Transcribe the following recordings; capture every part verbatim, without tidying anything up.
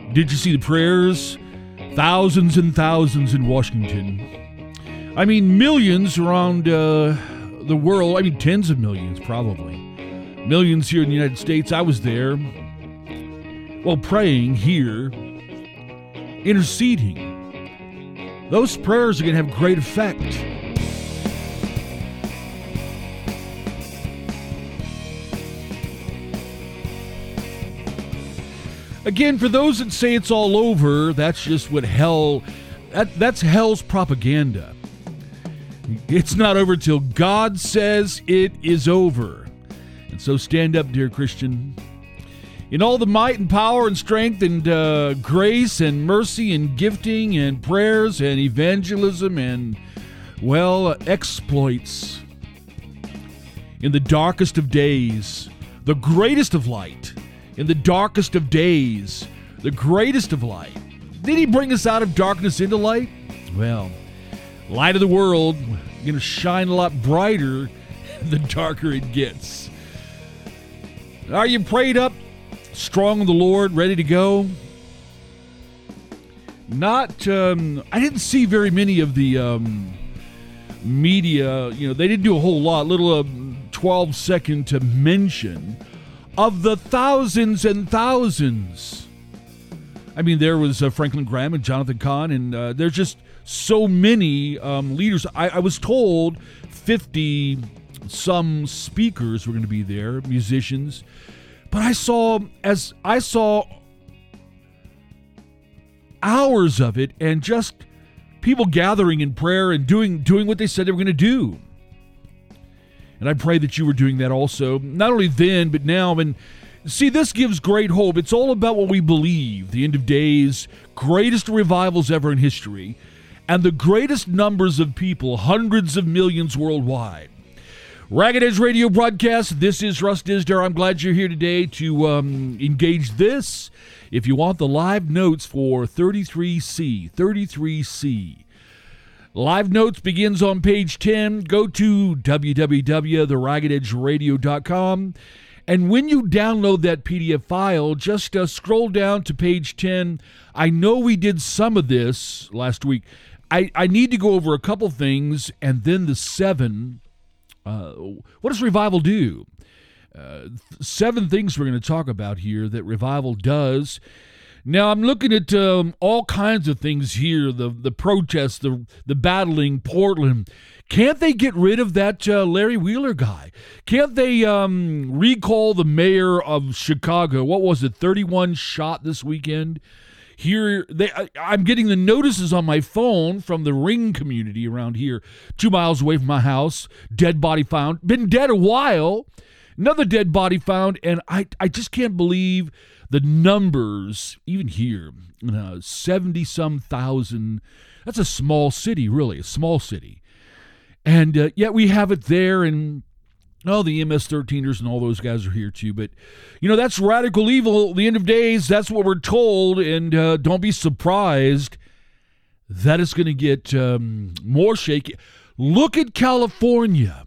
Did you see the prayers? Thousands and thousands in Washington. I mean, millions around uh, the world. I mean, tens of millions, probably. Millions here in the United States. I was there. Well, praying here. Interceding. Those prayers are going to have great effect. Again, for those that say it's all over, that's just what hell, that, that's hell's propaganda. It's not over till God says it is over. And so stand up, dear Christian. In all the might and power and strength and uh, grace and mercy and gifting and prayers and evangelism and, well, uh, exploits. In the darkest of days, the greatest of light. In the darkest of days, the greatest of light. Did he bring us out of darkness into light? Well, light of the world, going to shine a lot brighter the darker it gets. Are you prayed up, strong in the Lord, ready to go? Not, um, I didn't see very many of the um, media, you know, they didn't do a whole lot, little uh, twelve second to mention of the thousands and thousands. I mean, there was uh, Franklin Graham and Jonathan Cahn, and uh, there's just so many um, leaders. I, I was told fifty some speakers were going to be there, musicians. But I saw, as I saw hours of it, and just people gathering in prayer and doing doing what they said they were going to do. And I pray that you were doing that also, not only then, but now. And see, this gives great hope. It's all about what we believe. The end of days, greatest revivals ever in history, and the greatest numbers of people, hundreds of millions worldwide. Ragged Edge Radio broadcast. This is Russ Disdale. I'm glad you're here today to um, engage this. If you want the live notes for thirty-three C, thirty-three C. Live Notes begins on page ten. Go to w w w dot the ragged edge radio dot com. And when you download that P D F file, just uh, scroll down to page ten. I know we did some of this last week. I, I need to go over a couple things, and then the seven. Uh, what does revival do? Uh, seven things we're going to talk about here that revival does. Now, I'm looking at um, all kinds of things here, the the protests, the the battling, Portland. Can't they get rid of that uh, Larry Wheeler guy? Can't they um, recall the mayor of Chicago? What was it, thirty-one shot this weekend? Here, they, I, I'm getting the notices on my phone from the Ring community around here, two miles away from my house. Dead body found. Been dead a while. Another dead body found, and I, I just can't believe the numbers, even here, uh, seventy-some thousand. That's a small city, really, a small city. And uh, yet we have it there, and, oh, the M S thirteeners and all those guys are here too. But, you know, that's radical evil, the end of days. That's what we're told, and uh, don't be surprised that it's going to get um, more shaky. Look at California.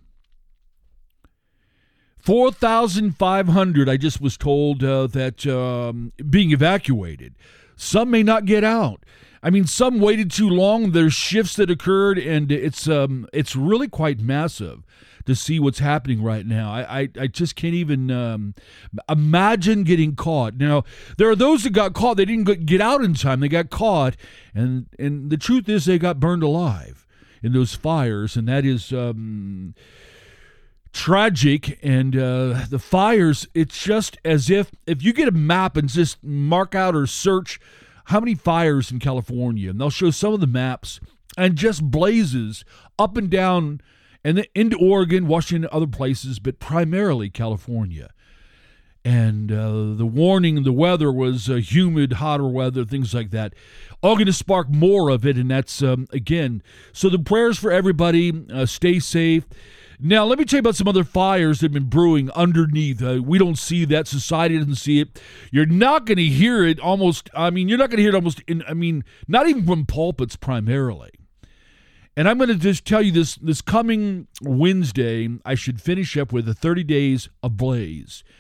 four thousand five hundred, I just was told uh, that um, being evacuated. Some may not get out. I mean, some waited too long. There's shifts that occurred, and it's um, it's really quite massive to see what's happening right now. I, I, I just can't even um, imagine getting caught. Now, there are those that got caught. They didn't get out in time. They got caught, and, and the truth is they got burned alive in those fires, and that is... Um, tragic. And uh, the fires, it's just as if if you get a map and just mark out or search how many fires in California, and they'll show some of the maps, and just blazes up and down and then into Oregon, Washington, other places, but primarily California. And uh, the warning, the weather was uh, humid, hotter weather, things like that. All going to spark more of it, and that's, um, again, so the prayers for everybody, uh, stay safe. Now, let me tell you about some other fires that have been brewing underneath. Uh, we don't see that. Society doesn't see it. You're not going to hear it almost, I mean, you're not going to hear it almost, in, I mean, not even from pulpits primarily. And I'm going to just tell you this, this coming Wednesday, I should finish up with the thirty days ablaze.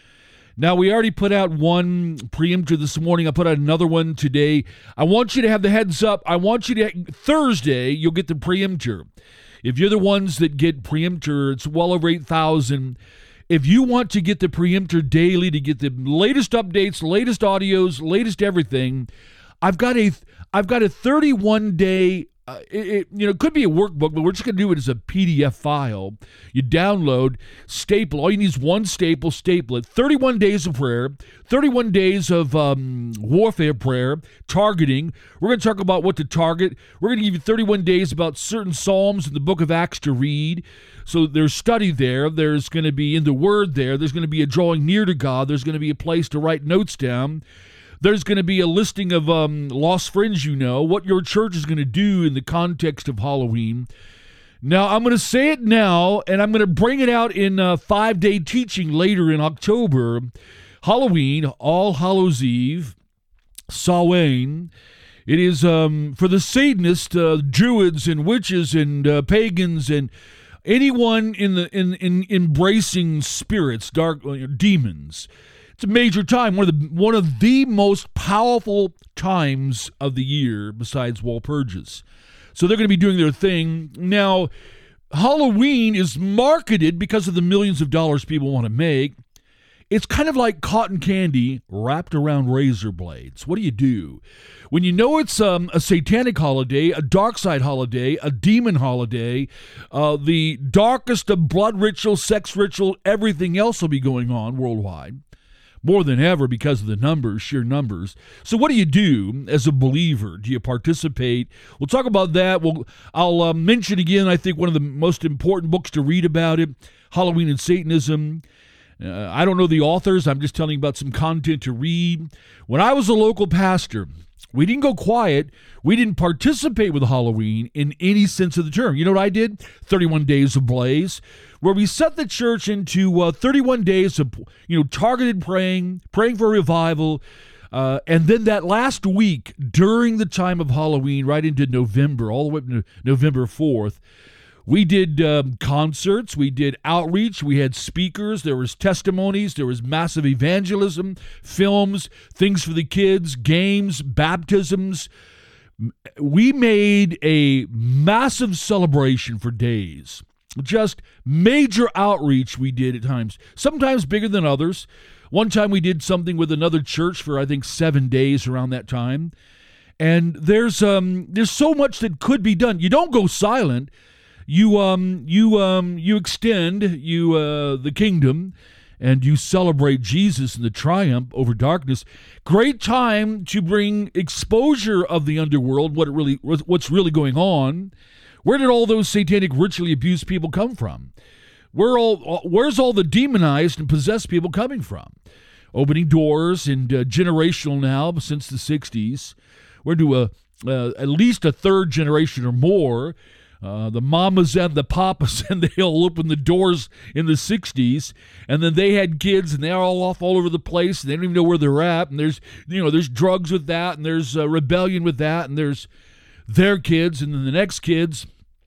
Now, we already put out one preemptor this morning. I put out another one today. I want you to have the heads up. I want you to, Thursday, you'll get the preemptor. If you're the ones that get preemptor, it's well over eight thousand. If you want to get the preemptor daily, to get the latest updates, latest audios, latest everything, I've got a, I've got a thirty-one day. Uh, it, it, you know, it could be a workbook, but we're just going to do it as a P D F file. You download, staple. All you need is one staple, staple it. thirty-one days of prayer, thirty-one days of um, warfare prayer, targeting. We're going to talk about what to target. We're going to give you thirty-one days about certain Psalms in the book of Acts to read. So there's study there. There's going to be in the Word there. There's going to be a drawing near to God. There's going to be a place to write notes down. There's going to be a listing of um, lost friends you know, what your church is going to do in the context of Halloween. Now, I'm going to say it now, and I'm going to bring it out in a five-day teaching later in October. Halloween, All Hallows Eve, Samhain. It is um, for the Satanists, uh, Druids, and witches, and uh, pagans, and anyone in the in, in embracing spirits, dark uh, demons. It's a major time, one of the one of the most powerful times of the year besides Walpurgis. So they're going to be doing their thing. Now, Halloween is marketed because of the millions of dollars people want to make. It's kind of like cotton candy wrapped around razor blades. What do you do? When you know it's um, a satanic holiday, a dark side holiday, a demon holiday, uh, the darkest of blood ritual, sex ritual, everything else will be going on worldwide. More than ever because of the numbers, sheer numbers. So what do you do as a believer? Do you participate? We'll talk about that. We'll, I'll uh, mention again, I think, one of the most important books to read about it, Halloween and Satanism. Uh, I don't know the authors. I'm just telling you about some content to read. When I was a local pastor, we didn't go quiet. We didn't participate with Halloween in any sense of the term. You know what I did? thirty-one Days of Blaze, where we set the church into uh, thirty-one days of, you know, targeted praying, praying for revival, uh, and then that last week during the time of Halloween, right into November, all the way up to November fourth, we did um, concerts, we did outreach, we had speakers, there was testimonies, there was massive evangelism, films, things for the kids, games, baptisms. We made a massive celebration for days. Just major outreach we did at times, sometimes bigger than others. One time we did something with another church for, I think, seven days around that time. And there's um there's so much that could be done. You don't go silent. You um you um you extend you uh the kingdom, and you celebrate Jesus and the triumph over darkness. Great time to bring exposure of the underworld, what it really what's really going on. Where did all those satanic ritually abused people come from? Where all where's all the demonized and possessed people coming from? Opening doors and uh, generational now since the sixties. We're to a uh, at least a third generation or more. Uh, the mamas and the papas, and they all opened the doors in the sixties, and then they had kids, and they're all off all over the place, and they don't even know where they're at, and there's, you know, there's drugs with that, and there's uh, rebellion with that, and there's their kids, and then the next kids,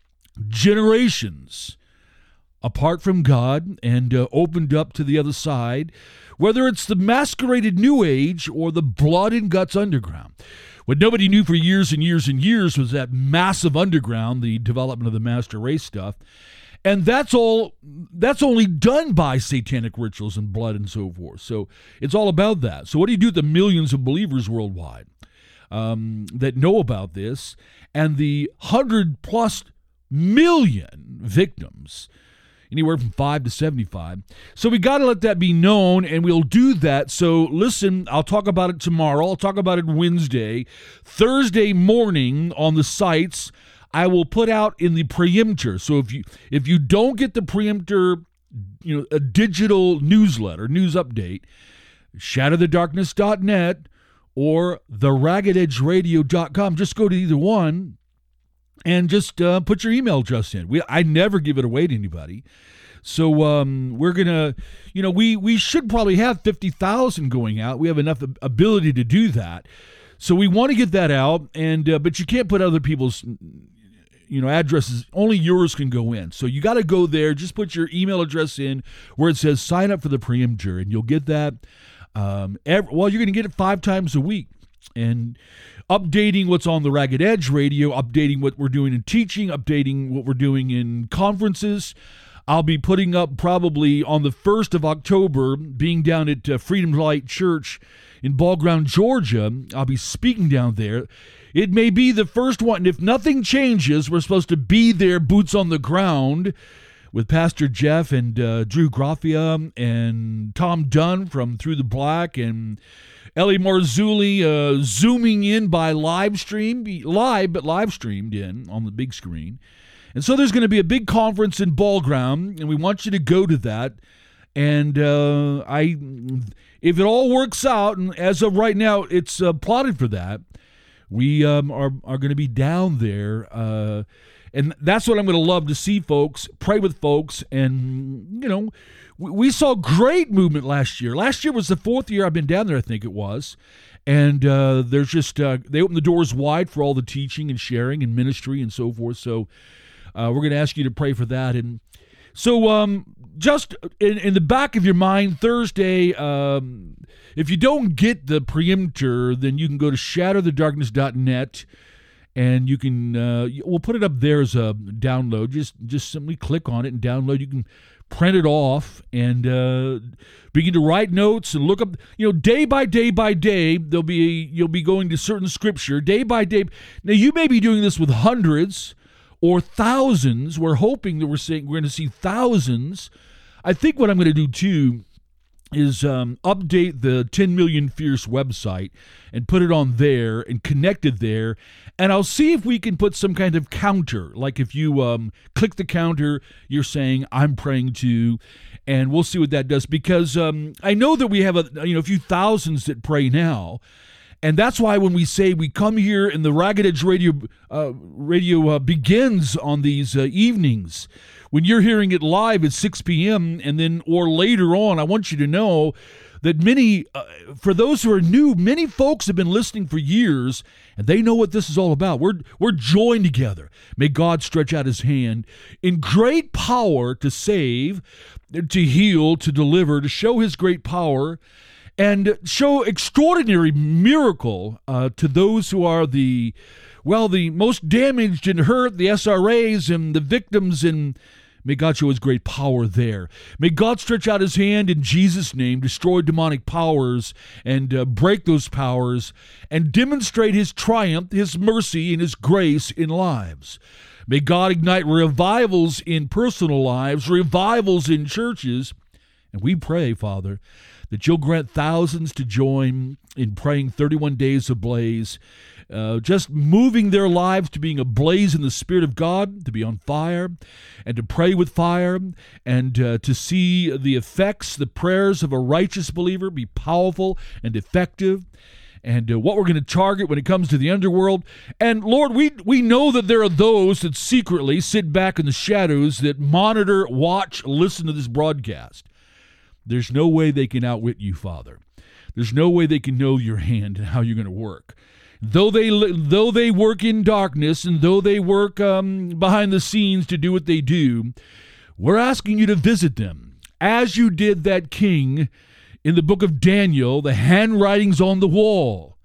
generations apart from God and uh, opened up to the other side, whether it's the masqueraded New Age or the blood and guts underground. What nobody knew for years and years and years was that massive underground, the development of the master race stuff. And that's all, that's only done by satanic rituals and blood and so forth. So it's all about that. So what do you do with the millions of believers worldwide um, that know about this, and the hundred plus million victims, anywhere from five to seventy-five. So we got to let that be known, and we'll do that. So listen, I'll talk about it tomorrow. I'll talk about it Wednesday. Thursday morning on the sites, I will put out in the preemptor. So if you if you don't get the preemptor, you know, a digital newsletter, news update, shatter the darkness dot net or the ragged edge radio dot com, just go to either one and just uh, put your email address in. We, I never give it away to anybody. So um, we're going to, you know, we, we should probably have fifty thousand going out. We have enough ability to do that. So we want to get that out, and uh, but you can't put other people's, you you know, addresses, only yours can go in. So you got to go there. Just put your email address in where it says sign up for the preemptor, and you'll get that. Um, every, well, you're going to get it five times a week. And updating what's on the Ragged Edge radio, updating what we're doing in teaching, updating what we're doing in conferences. I'll be putting up probably on the first of October, being down at uh, Freedom Light Church in Ball Ground, Georgia. I'll be speaking down there. It may be the first one. If nothing changes, we're supposed to be there, boots on the ground, with Pastor Jeff and uh, Drew Graffia and Tom Dunn from Through the Black and Ellie Marzulli uh, zooming in by live stream, live, but live streamed in on the big screen. And so there's going to be a big conference in Ball Ground, and we want you to go to that. And uh, I, if it all works out, and as of right now, it's uh, plotted for that, we um, are, are going to be down there. Uh, and that's what I'm going to love to see, folks, pray with folks. And, you know, we, we saw great movement last year. Last year was the fourth year I've been down there, I think it was. And uh, there's just, uh, they opened the doors wide for all the teaching and sharing and ministry and so forth. So uh, we're going to ask you to pray for that. And so um, just in, in the back of your mind, Thursday, um, if you don't get the preemptor, then you can go to shatter the darkness dot net, and you can, uh, we'll put it up there as a download. Just just simply click on it and download. You can print it off and uh, begin to write notes and look up, you know, day by day by day, there'll be, you'll be going to certain scripture, day by day. Now, you may be doing this with hundreds or thousands. We're hoping that we're saying we're going to see thousands. I think what I'm going to do, too, is um, update the ten million Fierce website and put it on there and connect it there. And I'll see if we can put some kind of counter. Like if you um, click the counter, you're saying, I'm praying to, and we'll see what that does. Because um, I know that we have a, you know, a few thousands that pray now. And that's why when we say we come here and the Ragged Edge radio, uh, radio uh, begins on these uh, evenings, when you're hearing it live at six p.m. and then or later on, I want you to know that many, uh, for those who are new, many folks have been listening for years, and they know what this is all about. We're we're joined together. May God stretch out his hand in great power to save, to heal, to deliver, to show his great power, and show extraordinary miracle uh, to those who are the, well, the most damaged and hurt, the S R As and the victims, and may God show his great power there. May God stretch out his hand in Jesus' name, destroy demonic powers and uh, break those powers and demonstrate his triumph, his mercy, and his grace in lives. May God ignite revivals in personal lives, revivals in churches. And we pray, Father, that you'll grant thousands to join in praying thirty-one days ablaze, uh, just moving their lives to being ablaze in the Spirit of God, to be on fire, and to pray with fire, and uh, to see the effects, the prayers of a righteous believer be powerful and effective, and uh, what we're going to target when it comes to the underworld. And Lord, we we know that there are those that secretly sit back in the shadows that monitor, watch, listen to this broadcast. There's no way they can outwit you, Father. There's no way they can know your hand and how you're going to work. Though they though they work in darkness and though they work um, behind the scenes to do what they do, we're asking you to visit them as you did that king in the book of Daniel, the handwritings on the wall.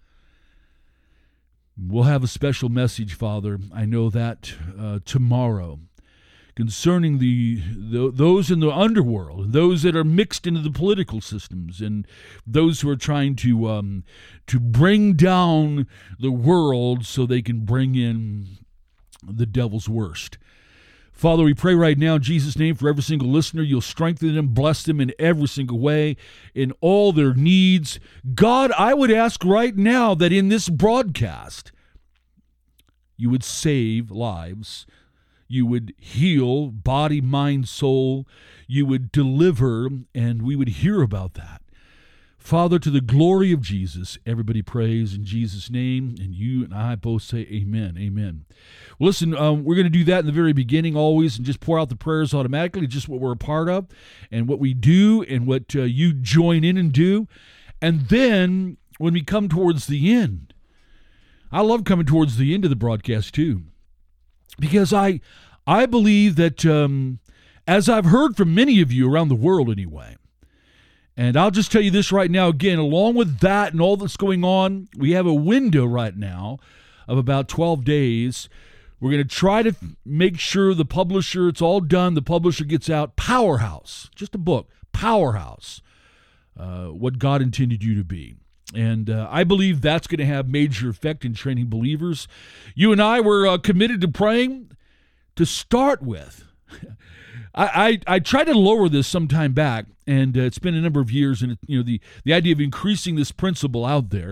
We'll have a special message, Father. I know that uh, tomorrow. Concerning the, the those in the underworld, those that are mixed into the political systems, and those who are trying to um, to bring down the world so they can bring in the devil's worst. Father, we pray right now in Jesus' name for every single listener. You'll strengthen them, bless them in every single way, in all their needs. God, I would ask right now that in this broadcast, you would save lives. You would heal body, mind, soul. You would deliver, and we would hear about that. Father, to the glory of Jesus, everybody prays in Jesus' name, and you and I both say amen, amen. Well, listen, um, we're going to do that in the very beginning always and just pour out the prayers automatically, just what we're a part of and what we do and what uh, you join in and do. And then when we come towards the end, I love coming towards the end of the broadcast too. because I I believe that, um, as I've heard from many of you around the world anyway, and I'll just tell you this right now again, along with that and all that's going on, we have a window right now of about twelve days. We're going to try to make sure the publisher, it's all done, the publisher gets out Powerhouse, just a book, Powerhouse, uh, what God intended you to be. And uh, I believe that's going to have major effect in training believers. You and I were uh, committed to praying to start with. I, I, I tried to lower this some time back, and uh, it's been a number of years, and it, you know the, the idea of increasing this principle out there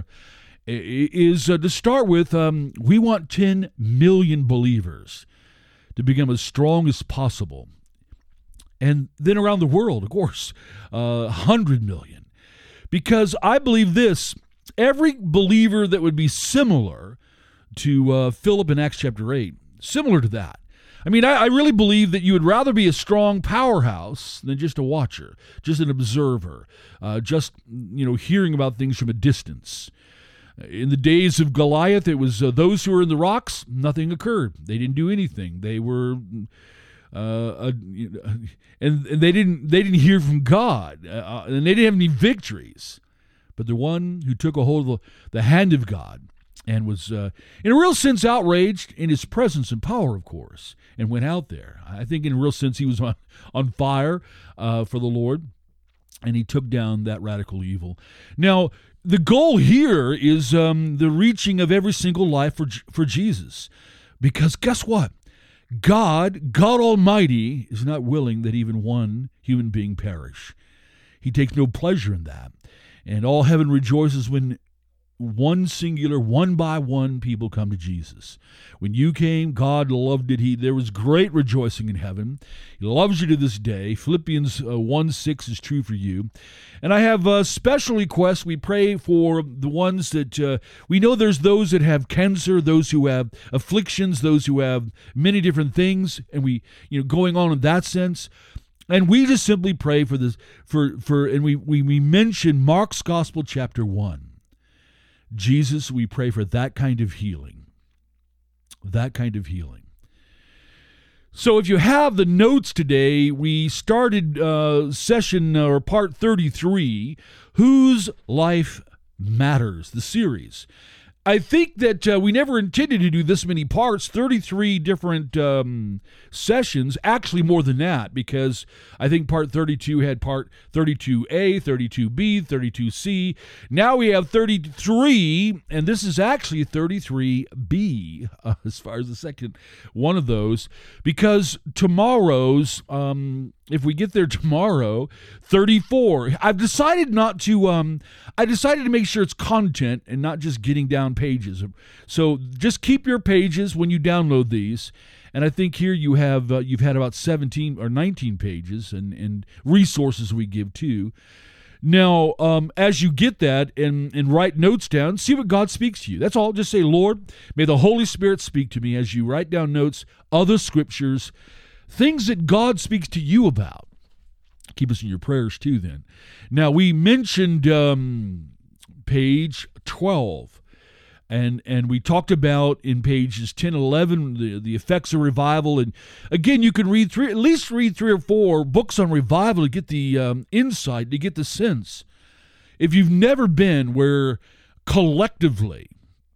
is uh, to start with, um, we want ten million believers to become as strong as possible. And then around the world, of course, uh, one hundred million. Because I believe this, every believer that would be similar to uh, Philip in Acts chapter eight, similar to that. I mean, I, I really believe that you would rather be a strong powerhouse than just a watcher, just an observer, uh, just, you know, hearing about things from a distance. In the days of Goliath, it was uh, those who were in the rocks, nothing occurred. They didn't do anything. They were, uh, uh, and, and they didn't they didn't hear from God, uh, and they didn't have any victories. But the one who took a hold of the, the hand of God and was, uh, in a real sense, outraged in his presence and power, of course, and went out there. I think in a real sense he was on, on fire uh, for the Lord, and he took down that radical evil. Now, the goal here is um, the reaching of every single life for for Jesus. Because guess what? God, God Almighty, is not willing that even one human being perish. He takes no pleasure in that. And all heaven rejoices when one singular, one by one, people come to Jesus. When you came, God loved it. He there was great rejoicing in heaven. He loves you to this day. Philippians uh, one six is true for you. And I have a special request. We pray for the ones that uh, we know there's those that have cancer, those who have afflictions, those who have many different things, and we, you know, going on in that sense. And we just simply pray for this, for for, and we we, we mention Mark's Gospel chapter one. Jesus, we pray for that kind of healing. That kind of healing. So if you have the notes today, we started uh, session or part thirty-three, Whose Life Matters, the series. I think that uh, we never intended to do this many parts, thirty-three different um, sessions, actually more than that, because I think part thirty-two had part thirty-two A, thirty-two B, thirty-two C. Now we have thirty-three, and this is actually thirty-three B, uh, as far as the second one of those, because tomorrow's, um, if we get there tomorrow, thirty-four. I've decided not to, um, I decided to make sure it's content and not just getting down pages. So just keep your pages when you download these. And I think here you have, uh, you've had about seventeen or nineteen pages and, and resources we give too. Now, um, as you get that and, and write notes down, see what God speaks to you. That's all. Just say, Lord, may the Holy Spirit speak to me as you write down notes, other scriptures, things that God speaks to you about. Keep us in your prayers too then. Now, we mentioned um, page twelve, and and we talked about in pages ten and eleven the, the effects of revival. And again, you can read three, at least read three or four books on revival to get the um, insight, to get the sense. If you've never been where collectively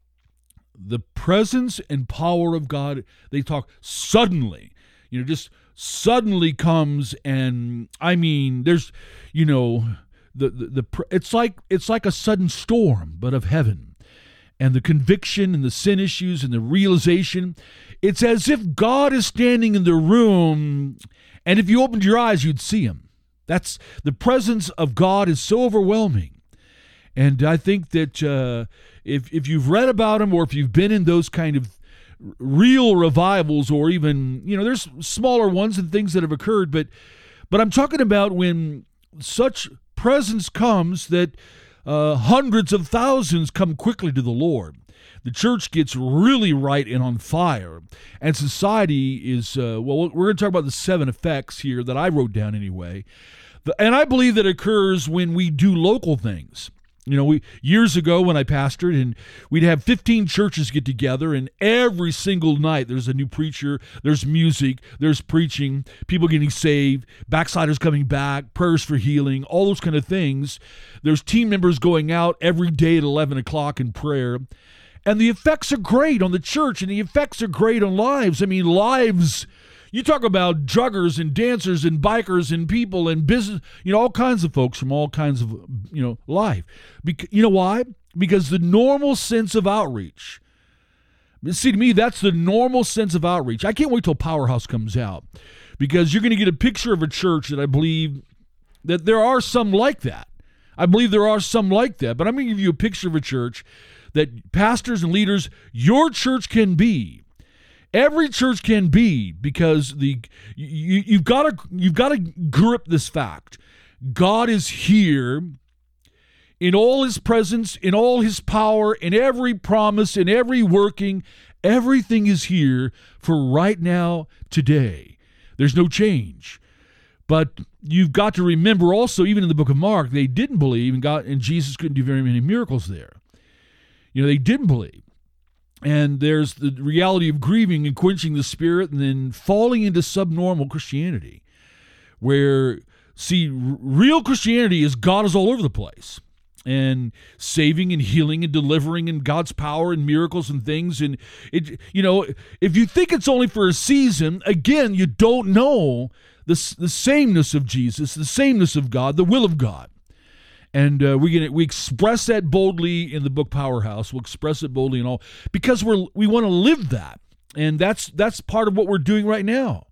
the presence and power of God, they talk suddenly, you know, just suddenly comes, and I mean, there's, you know, the, the the it's like it's like a sudden storm, but of heaven, and the conviction and the sin issues and the realization. It's as if God is standing in the room, and if you opened your eyes, you'd see him. That's the presence of God is so overwhelming, and I think that uh, if if you've read about him or if you've been in those kind of real revivals, or even, you know, there's smaller ones and things that have occurred, but but I'm talking about when such presence comes that uh, hundreds of thousands come quickly to the Lord. The church gets really right and on fire, and society is, uh, well, we're going to talk about the seven effects here that I wrote down anyway, and I believe that occurs when we do local things. You know, we years ago when I pastored, and we'd have fifteen churches get together, and every single night there's a new preacher, there's music, there's preaching, people getting saved, backsliders coming back, prayers for healing, all those kind of things. There's team members going out every day at eleven o'clock in prayer. And the effects are great on the church, and the effects are great on lives. I mean, lives, you talk about druggers and dancers and bikers and people and business, you know, all kinds of folks from all kinds of, you know, life. Bec- you know why? Because the normal sense of outreach. See, to me, that's the normal sense of outreach. I can't wait till Powerhouse comes out, because you're going to get a picture of a church that I believe that there are some like that. I believe there are some like that, but I'm going to give you a picture of a church that pastors and leaders, your church can be. Every church can be, because the you, you've got to you've got to grip this fact. God is here in all his presence, in all his power, in every promise, in every working. Everything is here for right now, today. There's no change. But you've got to remember also, even in the book of Mark, they didn't believe, and God and Jesus couldn't do very many miracles there. You know, they didn't believe. And there's the reality of grieving and quenching the spirit, and then falling into subnormal Christianity, where, see, r- real Christianity is God is all over the place, and saving and healing and delivering, and God's power and miracles and things. And, it, you know, if you think it's only for a season, again, you don't know the, the sameness of Jesus, the sameness of God, the will of God. And uh, we we express that boldly in the book Powerhouse. We'll express it boldly and all, because we're we want to live that, and that's that's part of what we're doing right now.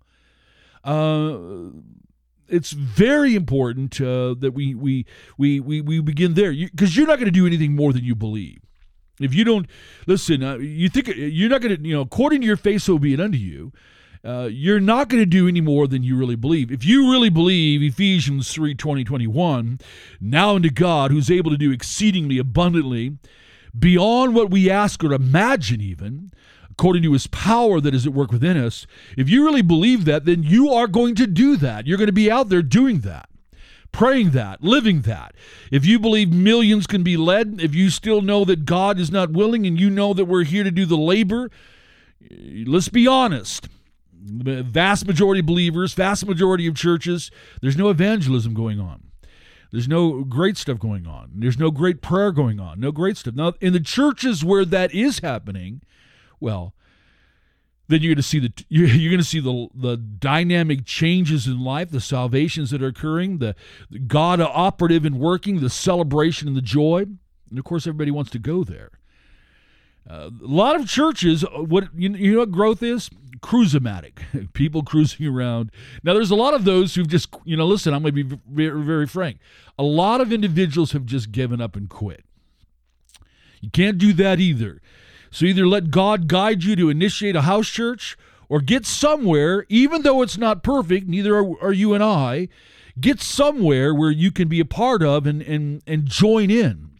Uh, it's very important uh, that we we we we we begin there, because you, you're not going to do anything more than you believe. If you don't listen, uh, you think you're not going to, you know, according to your faith, so be it unto you. Uh, you're not going to do any more than you really believe. If you really believe Ephesians three twenty, twenty-one, now unto God, who's able to do exceedingly abundantly, beyond what we ask or imagine even, according to his power that is at work within us, if you really believe that, then you are going to do that. You're going to be out there doing that, praying that, living that. If you believe millions can be led, if you still know that God is not willing, and you know that we're here to do the labor, let's be honest. The vast majority of believers, vast majority of churches, there's no evangelism going on. There's no great stuff going on. There's no great prayer going on. No great stuff. Now, in the churches where that is happening, well, then you're going to see the you're, you're going to see the the dynamic changes in life, the salvations that are occurring, the, the God operative and working, the celebration and the joy, and of course, everybody wants to go there. Uh, a lot of churches, what you, you know what growth is? Cruise-o-matic, people cruising around. Now, there's a lot of those who've just, you know, listen, I'm going to be very, very frank. A lot of individuals have just given up and quit. You can't do that either. So either let God guide you to initiate a house church, or get somewhere, even though it's not perfect, neither are, are you and I, get somewhere where you can be a part of and, and, and join in.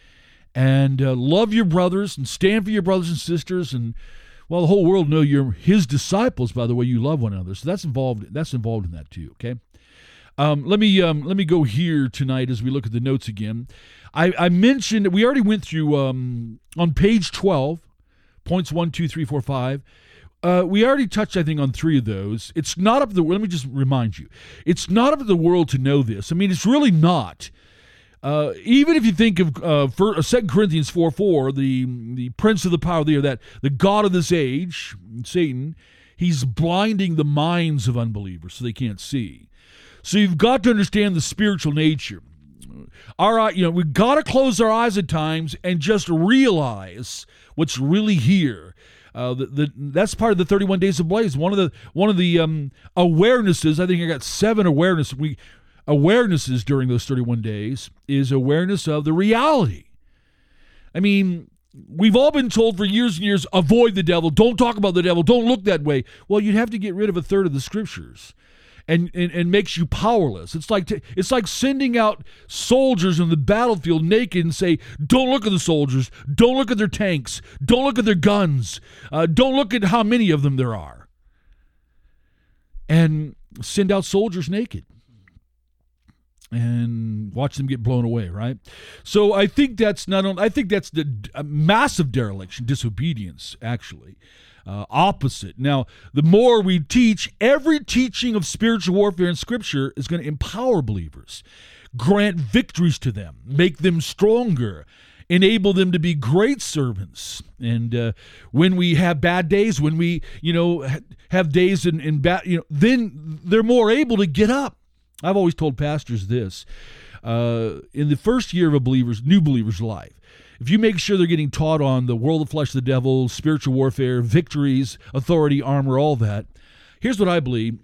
And uh, love your brothers and stand for your brothers and sisters, and well, the whole world know you're his disciples by the way you love one another. So that's involved. That's involved in that too. Okay. Um, let me um, let me go here tonight as we look at the notes again. I, I mentioned we already went through um, on page twelve, points one, two, three, four, five. Uh, we already touched, I think, on three of those. It's not up to the. Let me just remind you, it's not up to the world to know this. I mean, it's really not. Uh, even if you think of uh, for, uh, Second Corinthians four four, the the prince of the power of the air, that the God of this age, Satan, he's blinding the minds of unbelievers so they can't see. So you've got to understand the spiritual nature. Our, you know, we've got to close our eyes at times and just realize what's really here. Uh, the, the, that's part of the thirty-one days of Blaze. One of the one of the um, awarenesses. I think I got seven awareness. We. awarenesses during those thirty-one days is awareness of the reality. I mean, we've all been told for years and years, avoid the devil, don't talk about the devil, don't look that way. Well, you'd have to get rid of a third of the scriptures, and and, and makes you powerless. It's like t- it's like sending out soldiers on the battlefield naked and say, don't look at the soldiers, don't look at their tanks, don't look at their guns, uh, don't look at how many of them there are, and send out soldiers naked. and watch them get blown away, right? So I think that's not only, I think that's the a massive dereliction, disobedience, actually. Uh, opposite. Now, the more we teach, every teaching of spiritual warfare in Scripture is going to empower believers, grant victories to them, make them stronger, enable them to be great servants. And uh, when we have bad days, when we, you know, have days in, in bad, you know, then they're more able to get up. I've always told pastors this, uh, in the first year of a believer's, new believer's life, if you make sure they're getting taught on the world of flesh, the devil, spiritual warfare, victories, authority, armor, all that, here's what I believe.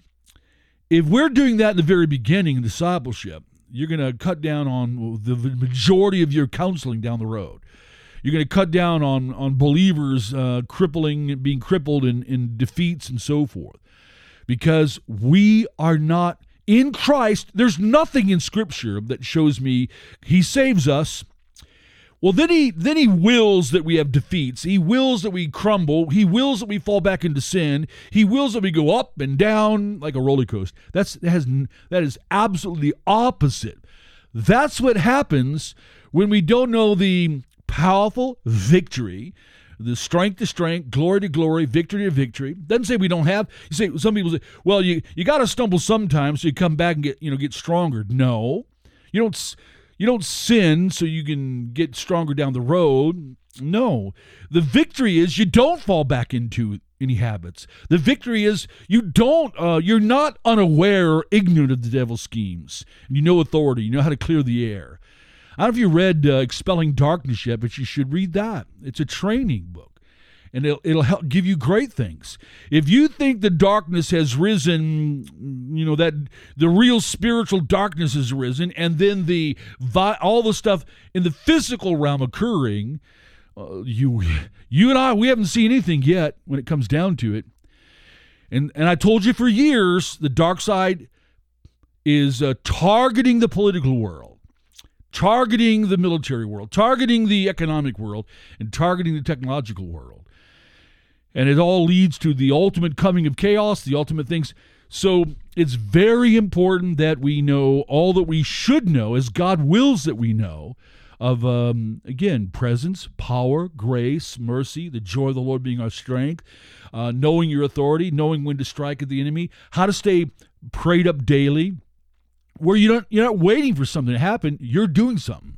If we're doing that in the very beginning in discipleship, you're going to cut down on the majority of your counseling down the road. You're going to cut down on, on believers uh, crippling, being crippled in, in defeats and so forth. Because we are not in Christ. There's nothing in Scripture that shows me He saves us. Well, then he then he wills that we have defeats. He wills that we crumble. He wills that we fall back into sin. He wills that we go up and down like a roller coaster. That's that has that is absolutely opposite. That's what happens when we don't know the powerful victory, the strength to strength, glory to glory, victory to victory. Doesn't say we don't have. You say some people say, well, you you got to stumble sometimes so you come back and get you know get stronger. No, you don't. You don't sin so you can get stronger down the road. No. The victory is you don't fall back into any habits. The victory is you don't, uh, you're not unaware or ignorant of the devil's schemes. You know authority. You know how to clear the air. I don't know if you read uh, Expelling Darkness yet, but you should read that. It's a training book. And it'll, it'll help give you great things. If you think the darkness has risen, you know, that the real spiritual darkness has risen, and then the all the stuff in the physical realm occurring, uh, you you and I, we haven't seen anything yet when it comes down to it. And, and I told you for years, the dark side is uh, targeting the political world, targeting the military world, targeting the economic world, and targeting the technological world. And it all leads to the ultimate coming of chaos, the ultimate things. So it's very important that we know all that we should know, as God wills that we know, of, um, again, presence, power, grace, mercy, the joy of the Lord being our strength, uh, knowing your authority, knowing when to strike at the enemy, how to stay prayed up daily, where you don't, you're not waiting for something to happen, you're doing something.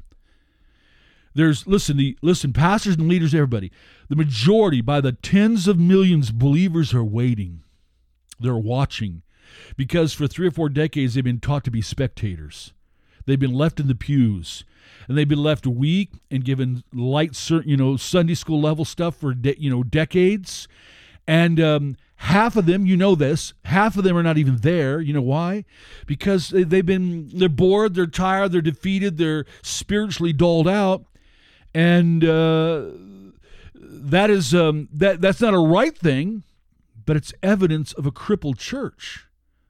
There's, listen, the listen, pastors and leaders, everybody, the majority, by the tens of millions, believers are waiting. They're watching. Because for three or four decades, they've been taught to be spectators. They've been left in the pews. And they've been left weak and given light, you know, Sunday school level stuff for, de- you know, decades. And um, half of them, you know this, half of them are not even there. You know why? Because they've been, they're bored, they're tired, they're defeated, they're spiritually dulled out. And uh, that is um, that that's not a right thing, but it's evidence of a crippled church,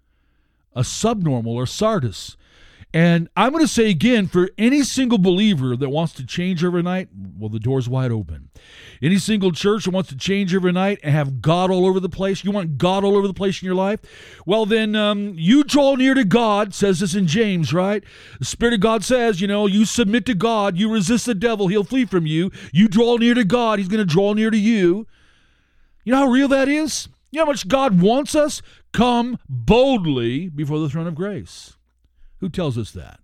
a subnormal or Sardis. And I'm going to say again, for any single believer that wants to change overnight, well, the door's wide open. Any single church that wants to change overnight and have God all over the place, you want God all over the place in your life? Well, then um, you draw near to God, says this in James, right? The Spirit of God says, you know, you submit to God, you resist the devil, he'll flee from you. You draw near to God, he's going to draw near to you. You know how real that is? You know how much God wants us? Come boldly before the throne of grace. Who tells us that?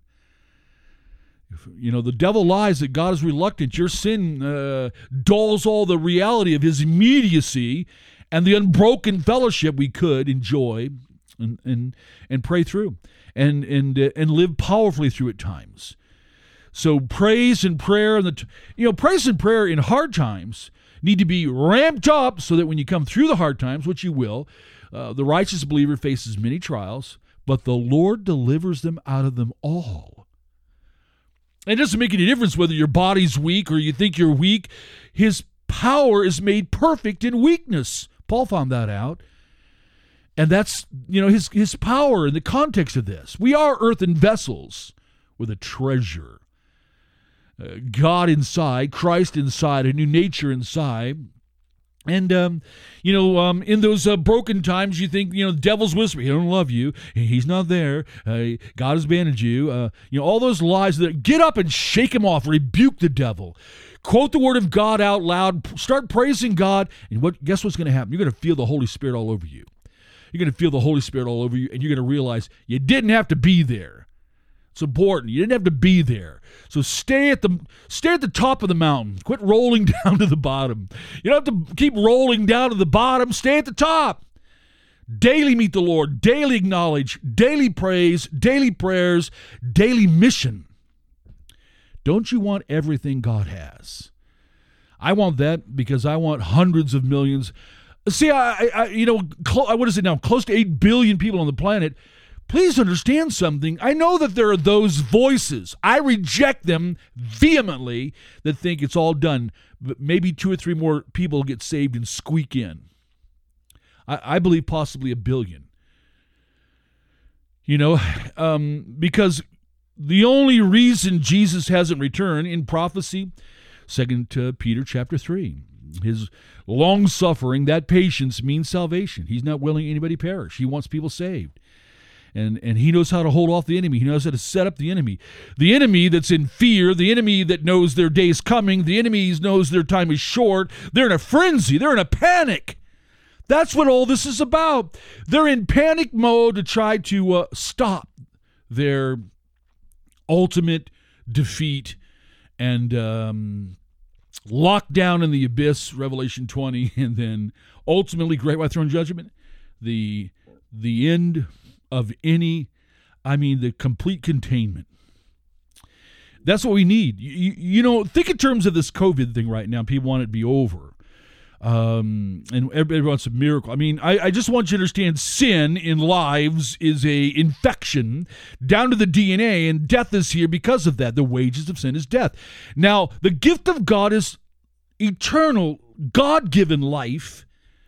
If, you know, the devil lies that God is reluctant. Your sin uh, dulls all the reality of his immediacy and the unbroken fellowship we could enjoy and and, and pray through and and uh, and live powerfully through at times. So praise and prayer, and the t- you know, praise and prayer in hard times need to be ramped up so that when you come through the hard times, which you will, uh, the righteous believer faces many trials, but the Lord delivers them out of them all. And it doesn't make any difference whether your body's weak or you think you're weak. His power is made perfect in weakness. Paul found that out. And that's, you know, his, his power in the context of this. We are earthen vessels with a treasure. Uh, God inside, Christ inside, a new nature inside. And, um, you know, um, in those uh, broken times, you think, you know, the devil's whispering, he don't love you. He's not there. Uh, God has abandoned you. Uh, you know, all those lies. That get up and shake him off. Rebuke the devil. Quote the word of God out loud. Start praising God. And what? Guess what's going to happen? You're going to feel the Holy Spirit all over you. You're going to feel the Holy Spirit all over you, and you're going to realize you didn't have to be there. It's important. You didn't have to be there. So stay at the stay at the top of the mountain. Quit rolling down to the bottom. You don't have to keep rolling down to the bottom. Stay at the top. Daily meet the Lord. Daily acknowledge. Daily praise. Daily prayers. Daily mission. Don't you want everything God has? I want that because I want hundreds of millions. See, I, I you know, cl- what is it now? Close to eight billion people on the planet. Please understand something. I know that there are those voices. I reject them vehemently that think it's all done. But maybe two or three more people get saved and squeak in. I, I believe possibly a billion. You know, um, because the only reason Jesus hasn't returned in prophecy, Second Peter chapter three, his long suffering, that patience means salvation. He's not willing anybody perish. He wants people saved. And and he knows how to hold off the enemy. He knows how to set up the enemy. The enemy that's in fear, the enemy that knows their day's coming, the enemy knows their time is short. They're in a frenzy. They're in a panic. That's what all this is about. They're in panic mode to try to uh, stop their ultimate defeat and um, locked down in the abyss, Revelation twenty, and then ultimately great white throne judgment, the the end of any, I mean, the complete containment. That's what we need. You, you know, think in terms of this COVID thing right now. People want it to be over. Um, and everybody wants a miracle. I mean, I, I just want you to understand sin in lives is a infection down to the D N A, and death is here because of that. The wages of sin is death. Now, the gift of God is eternal, God-given life,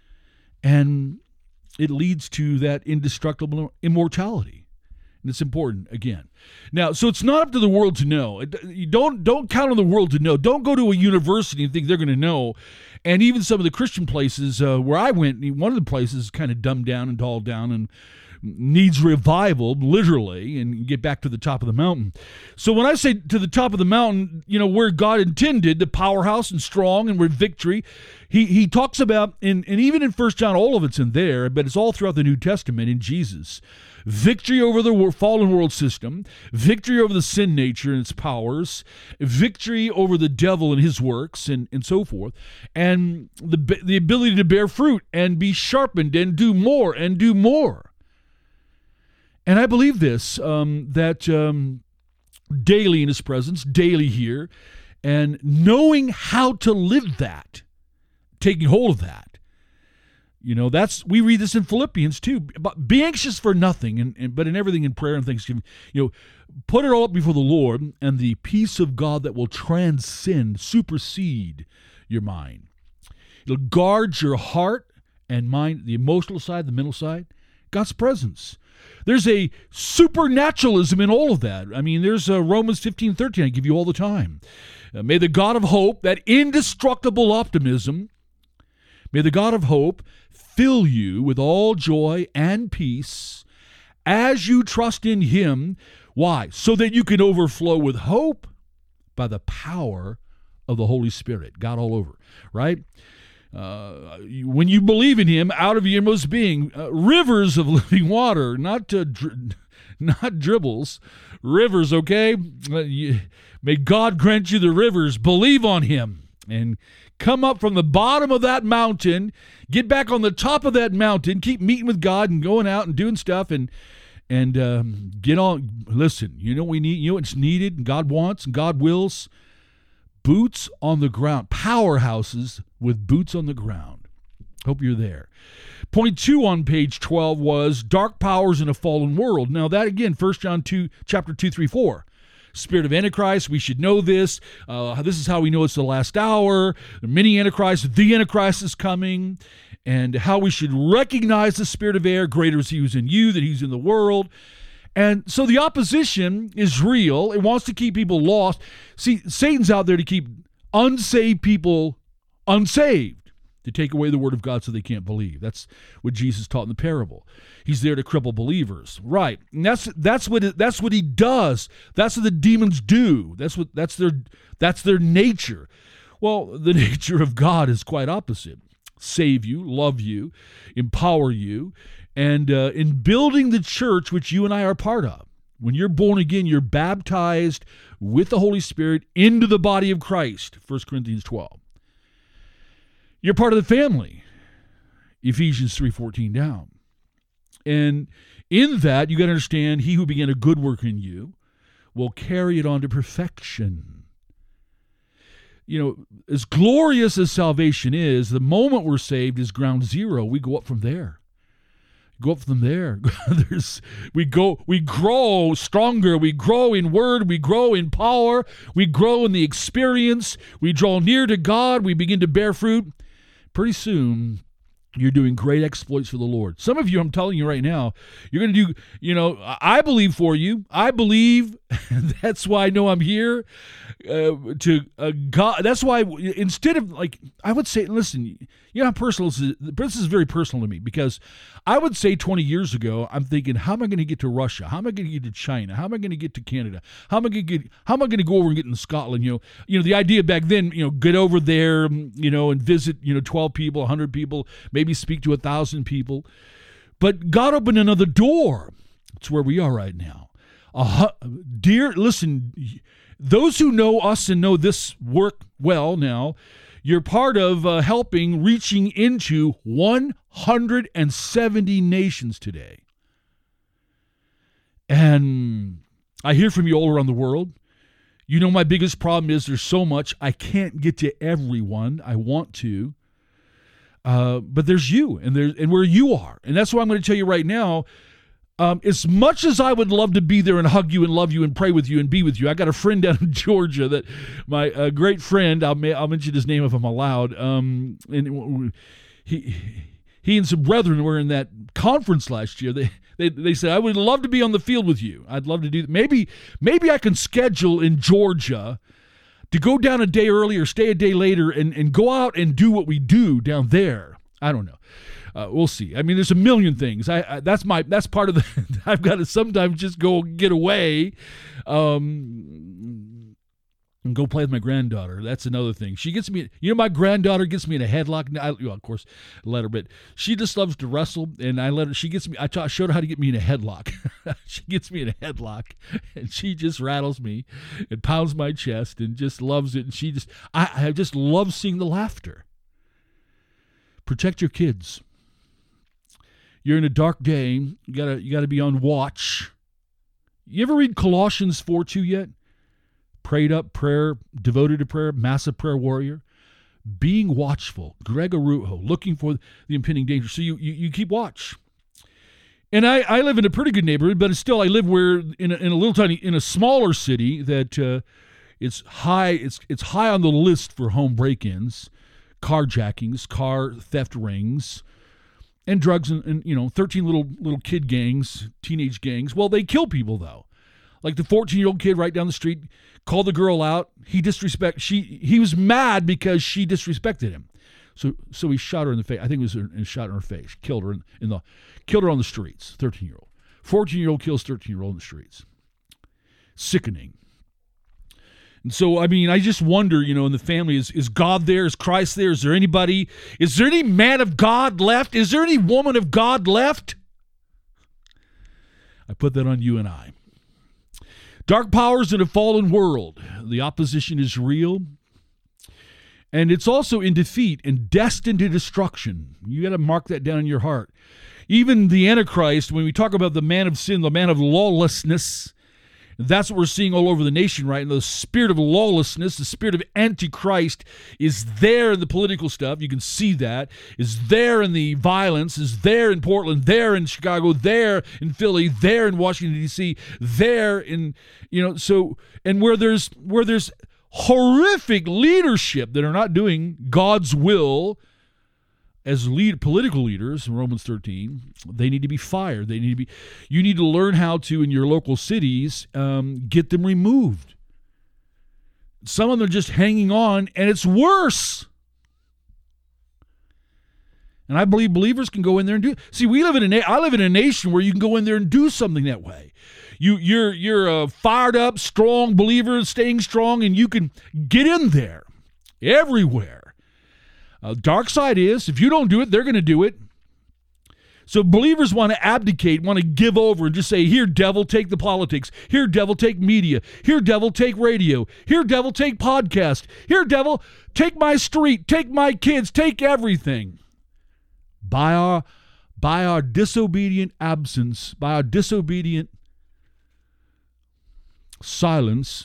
and it leads to that indestructible immortality. And it's important, again. Now, so it's not up to the world to know. You don't, don't count on the world to know. Don't go to a university and think they're going to know. And even some of the Christian places uh, where I went, one of the places is kind of dumbed down and dulled down and needs revival, literally, and get back to the top of the mountain. So when I say to the top of the mountain, you know, where God intended, the powerhouse and strong and where victory, he he talks about, in, and even in First John, all of it's in there, but it's all throughout the New Testament in Jesus. Victory over the fallen world system, victory over the sin nature and its powers, victory over the devil and his works, and, and so forth, and the the ability to bear fruit and be sharpened and do more and do more. And I believe this, um, that um, daily in his presence, daily here, and knowing how to live that, taking hold of that. You know, that's, we read this in Philippians too. But be anxious for nothing, and, and but in everything in prayer and thanksgiving. You know, put it all up before the Lord, and the peace of God that will transcend, supersede your mind. It'll guard your heart and mind, the emotional side, the mental side, God's presence. There's a supernaturalism in all of that. I mean, there's uh, Romans fifteen thirteen I give you all the time. Uh, may the God of hope, that indestructible optimism, may the God of hope fill you with all joy and peace as you trust in him. Why? So that you can overflow with hope by the power of the Holy Spirit. God all over, right? Uh, when you believe in him, out of your inmost being, uh, rivers of living water, not uh, dri- not dribbles, rivers, okay? Uh, you, may God grant you the rivers. Believe on him and come up from the bottom of that mountain, get back on the top of that mountain, keep meeting with God and going out and doing stuff, and and um, get on. Listen, you know what we need, you know what's needed, and God wants, and God wills? Boots on the ground, powerhouses with boots on the ground. Hope you're there. Point two on page twelve was dark powers in a fallen world. Now that again, First John two, chapter two, three, four. Spirit of Antichrist, we should know this. Uh, this is how we know it's the last hour. There are many Antichrists. The Antichrist is coming. And how we should recognize the spirit of air. Greater is he who's in you than he's in the world. And so the opposition is real. It wants to keep people lost. See, Satan's out there to keep unsaved people unsaved, to take away the word of God so they can't believe. That's what Jesus taught in the parable. He's there to cripple believers. Right. And that's that's what it, that's what he does. That's what the demons do. That's what that's their that's their nature. Well, the nature of God is quite opposite. Save you, love you, empower you, and uh, in building the church which you and I are part of. When you're born again, you're baptized with the Holy Spirit into the body of Christ, First Corinthians twelve. You're part of the family, Ephesians three fourteen down. And in that, you got to understand, he who began a good work in you will carry it on to perfection. You know, as glorious as salvation is, the moment we're saved is ground zero. We go up from there. Go up from there. There's, we go, we grow stronger. We grow in word. We grow in power. We grow in the experience. We draw near to God. We begin to bear fruit. Pretty soon, you're doing great exploits for the Lord. Some of you, I'm telling you right now, you're going to do, you know, I believe for you. I believe. That's why I know I'm here. Uh, to uh, God. That's why instead of like, I would say, listen, you know how personal this is? This is very personal to me because I would say twenty years ago, I'm thinking, how am I going to get to Russia? How am I going to get to China? How am I going to get to Canada? How am I going to get, how am I going to go over and get in Scotland? You know, you know, the idea back then, you know, get over there, you know, and visit, you know, twelve people, one hundred people, maybe speak to a thousand people. But God opened another door. It's where we are right now. Uh, dear, listen, those who know us and know this work well now, you're part of uh, helping reaching into one hundred seventy nations today. And I hear from you all around the world. You know my biggest problem is there's so much. I can't get to everyone. I want to. Uh, but there's you, and there's and where you are. And that's what I'm going to tell you right now. Um, as much as I would love to be there and hug you and love you and pray with you and be with you, I got a friend down in Georgia that my uh, great friend, I'll, I'll mention his name if I'm allowed, um, and he he and some brethren were in that conference last year. They, they they said, I would love to be on the field with you. I'd love to do that. Maybe, maybe I can schedule in Georgia to go down a day early or stay a day later and, and go out and do what we do down there. I don't know. Uh, we'll see. I mean, there's a million things. I, I that's my that's part of the. I've got to sometimes just go get away, um, and go play with my granddaughter. That's another thing. She gets me. You know, my granddaughter gets me in a headlock. I, well, of course, let her, but she just loves to wrestle, and I let her. She gets me. I taught, showed her how to get me in a headlock. She gets me in a headlock, and she just rattles me, and pounds my chest, and just loves it. And she just, I, I just love seeing the laughter. Protect your kids. You're in a dark day. You gotta you gotta be on watch. You ever read Colossians four two yet? Prayed up prayer, devoted to prayer, massive prayer warrior. Being watchful, Greg Arujo, looking for the impending danger. So you you, you keep watch. And I, I live in a pretty good neighborhood, but still I live where in a, in a little tiny in a smaller city that uh, it's high it's it's high on the list for home break-ins, carjackings, car theft rings. And drugs and, and, you know, thirteen little little kid gangs, teenage gangs. Well, they kill people, though. Like the fourteen-year-old kid right down the street called the girl out. He disrespect. She he was mad because she disrespected him. So so he shot her in the face. I think it was a shot in her face. Killed her in, in the killed her on the streets. thirteen-year-old. fourteen-year-old kills thirteen-year-old in the streets. Sickening. And so, I mean, I just wonder, you know, in the family, is, is God there? Is Christ there? Is there anybody? Is there any man of God left? Is there any woman of God left? I put that on you and I. Dark powers in a fallen world. The opposition is real. And it's also in defeat and destined to destruction. You got to mark that down in your heart. Even the Antichrist, when we talk about the man of sin, the man of lawlessness, that's what we're seeing all over the nation right now. The spirit of lawlessness, the spirit of Antichrist is there in the political stuff. You can see that. Is there in the violence, is there in Portland, there in Chicago, there in Philly, there in Washington, D C, there in, you know, so, and where there's, where there's horrific leadership that are not doing God's will as lead political leaders in Romans thirteen, they need to be fired. They need to be. You need to learn how to, in your local cities, um, get them removed. Some of them are just hanging on, and it's worse. And I believe believers can go in there and do. See, we live in a na- I live in a nation where you can go in there and do something that way. You you're you're a fired up, strong believer, staying strong, and you can get in there everywhere. Uh, dark side is if you don't do it, they're going to do it. So believers want to abdicate, want to give over and just say, here, devil, take the politics. Here, devil, take media. Here, devil, take radio. Here, devil, take podcast. Here, devil, take my street, take my kids, take everything. By our, by our disobedient absence, by our disobedient silence,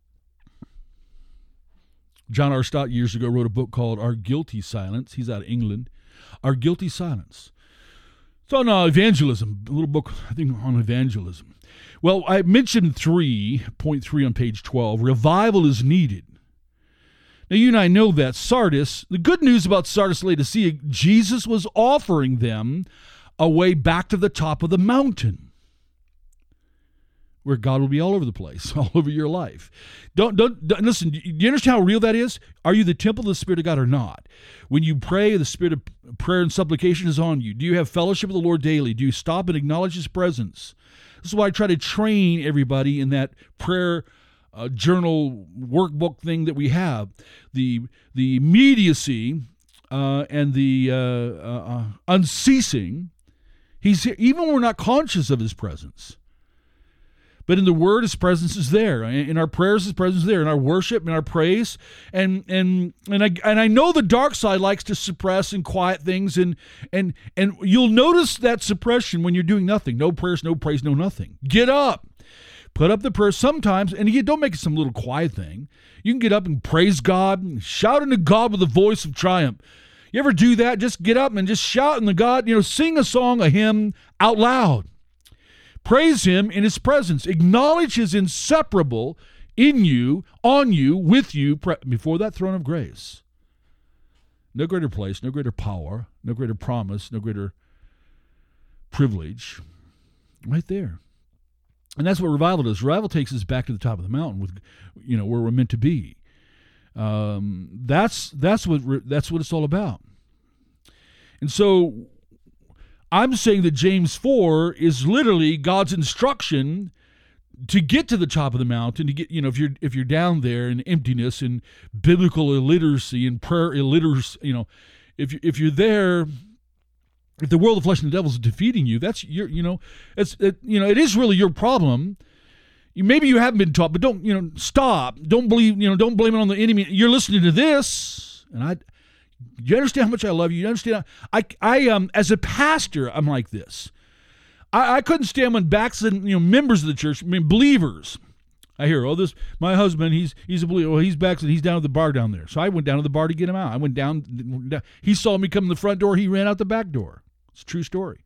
John R. Stott years ago wrote a book called Our Guilty Silence. He's out of England. Our Guilty Silence. It's on uh, evangelism, a little book, I think, on evangelism. Well, I mentioned three point three on page twelve. Revival is needed. Now, you and I know that Sardis, the good news about Sardis Laodicea, Jesus was offering them a way back to the top of the mountain where God will be all over the place, all over your life. Don't, don't, don't listen, do you understand how real that is? Are you the temple of the Spirit of God or not? When you pray, the Spirit of prayer and supplication is on you. Do you have fellowship with the Lord daily? Do you stop and acknowledge His presence? This is why I try to train everybody in that prayer uh, journal workbook thing that we have. The, the immediacy uh, and the uh, uh, uh, unceasing. He's here, even when we're not conscious of His presence. But in the Word, His presence is there. In our prayers, His presence is there. In our worship, in our praise. And and and I and I know the dark side likes to suppress and quiet things. And and and you'll notice that suppression when you're doing nothing. No prayers, no praise, no nothing. Get up. Put up the prayer sometimes. And you don't make it some little quiet thing. You can get up and praise God. And shout unto God with a voice of triumph. You ever do that? Just get up and just shout unto God. You know, sing a song, a hymn out loud. Praise Him in His presence. Acknowledge His inseparable in you, on you, with you, pre- before that throne of grace. No greater place, no greater power, no greater promise, no greater privilege. Right there. And that's what revival does. Revival takes us back to the top of the mountain, with, you know, where we're meant to be. Um, that's that's what that's what it's all about. And so I'm saying that James four is literally God's instruction to get to the top of the mountain, to get, you know, if you're if you're down there in emptiness and biblical illiteracy and prayer illiteracy, you know, if you if you're there, if the world of flesh and the devil is defeating you, that's your, you know, it's it, you know, it is really your problem. You, maybe you haven't been taught, but don't, you know, stop. Don't believe, you know, don't blame it on the enemy. You're listening to this, and I. You understand how much I love you? You understand? I, I um, as a pastor, I'm like this. I, I couldn't stand when backslidden, you know, members of the church, I mean, believers. I hear, oh, this, my husband, he's he's a believer. Well, he's backslidden. He's down at the bar down there. So I went down to the bar to get him out. I went down. down he saw me come in the front door. He ran out the back door. It's a true story.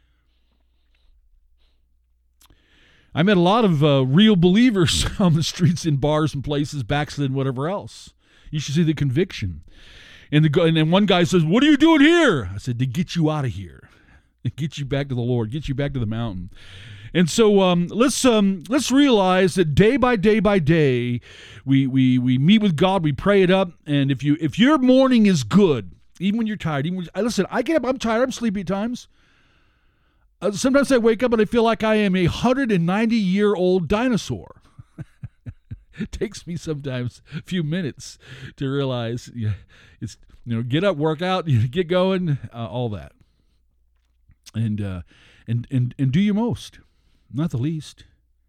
I met a lot of uh, real believers on the streets, in bars and places, backslidden, whatever else. You should see the conviction. And the and then one guy says, "What are you doing here?" I said, "To get you out of here, get you back to the Lord, get you back to the mountain." And so um, let's um, let's realize that day by day by day, we we we meet with God, we pray it up, and if you if your morning is good, even when you're tired, even when, listen, I get up, I'm tired, I'm sleepy at times. Uh, sometimes I wake up and I feel like I am a one hundred ninety year old dinosaur. It takes me sometimes a few minutes to realize, yeah, it's, you know, get up, work out, get going, uh, all that, and uh, and and and do your most, not the least.